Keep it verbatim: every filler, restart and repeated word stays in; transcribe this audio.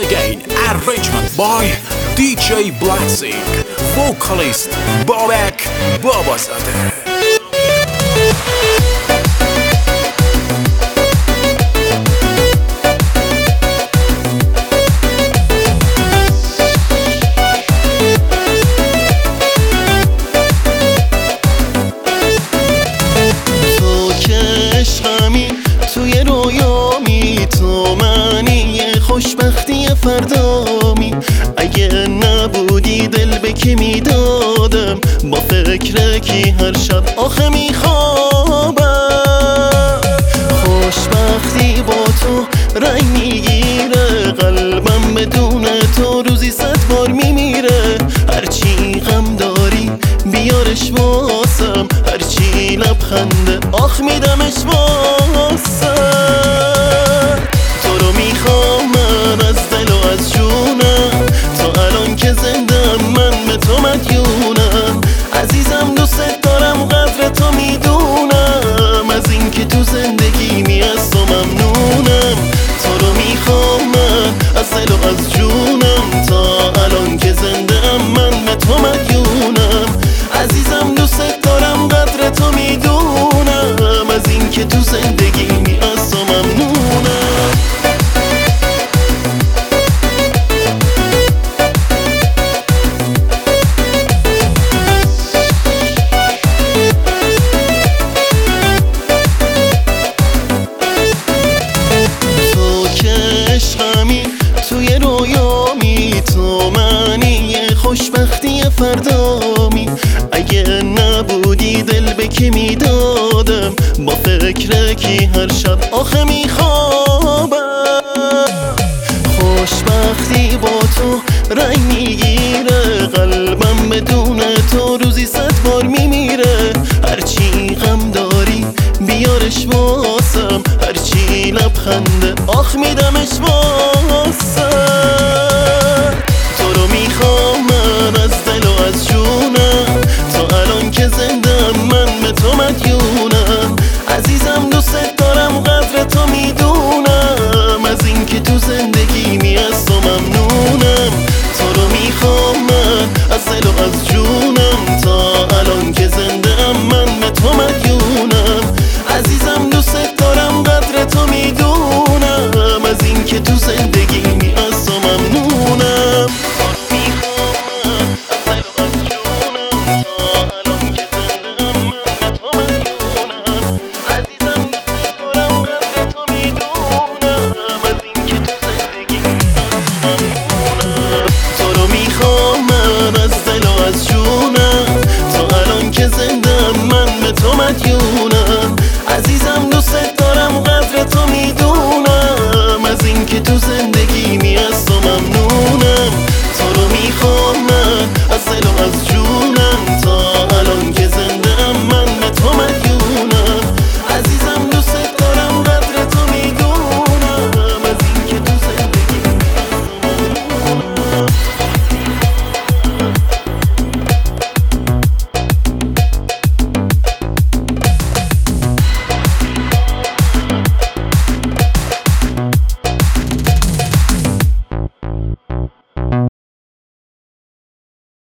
again, arrangement by دی جی Blacksing, vocalist Babak Babazadeh. توی رویامی، تو معنی خوشبختی فردامی. اگه نبودی دل به کی میدادم، با فکر کی هر شب آخه میخوابم. خوشبختی با تو رنگ میگیره، قلبم بدون تو روزی صد بار میمیره. هرچی غم داری بیارش واسم، هرچی لبخنده آخ میدمش واسم. تو رو میخوام من از دل و از جونم، تا الان که زندم من به تو مدیونم. عزیزم دوست دارم قدر تو میدونم، از این که تو زندگی می از تو ممنونم. تو رو میخوام من از دل و از جونم، تا الان که زندم من به تو مدیونم. عزیزم دوست دارم قدر تو میدونم، از این که تو زندگی می از تو ممنونم. تو که عشقمی، توی رویامی، تو معنی خوشبختی فردامی. اگه نبودی دل به کی میدادم، با فکر کی هر شب آخه میخوابم. خوشبختی با تو رنگ میگیره، قلبم بدون تو روزی صد بار میمیره. هرچی غم داری بیارش واسم، هرچی لبخنده آخ میدمش واسم. تو رو میخوام من از دل و از جونم، تا الان که زندم من به تو مدیونم. عزیزم دوست دارم قدر تو میدونم، از این که تو زندگی می از تو ممنونم. تو رو میخوام من از دل و از جونم، تا الان که زندم من به تو مدیونم. عزیزم دوست دارم قدر تو میدونم، از این که تو زندگی می از تو ممنونم. You